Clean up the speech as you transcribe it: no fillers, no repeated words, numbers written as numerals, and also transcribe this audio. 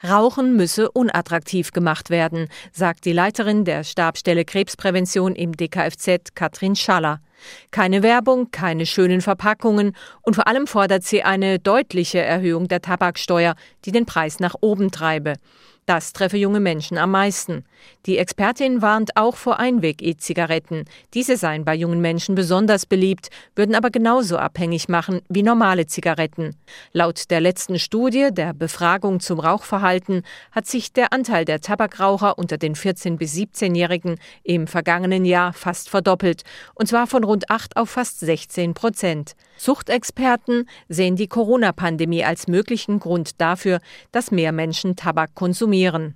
Rauchen müsse unattraktiv gemacht werden, sagt die Leiterin der Stabsstelle Krebsprävention im DKFZ, Katrin Schaller. Keine Werbung, keine schönen Verpackungen und vor allem fordert sie eine deutliche Erhöhung der Tabaksteuer, die den Preis nach oben treibe. Das treffe junge Menschen am meisten. Die Expertin warnt auch vor Einweg-E-Zigaretten. Diese seien bei jungen Menschen besonders beliebt, würden aber genauso abhängig machen wie normale Zigaretten. Laut der letzten Studie der Befragung zum Rauchverhalten hat sich der Anteil der Tabakraucher unter den 14- bis 17-Jährigen im vergangenen Jahr fast verdoppelt, und zwar von rund 8 auf fast 16%. Suchtexperten sehen die Corona-Pandemie als möglichen Grund dafür, dass mehr Menschen Tabak konsumieren.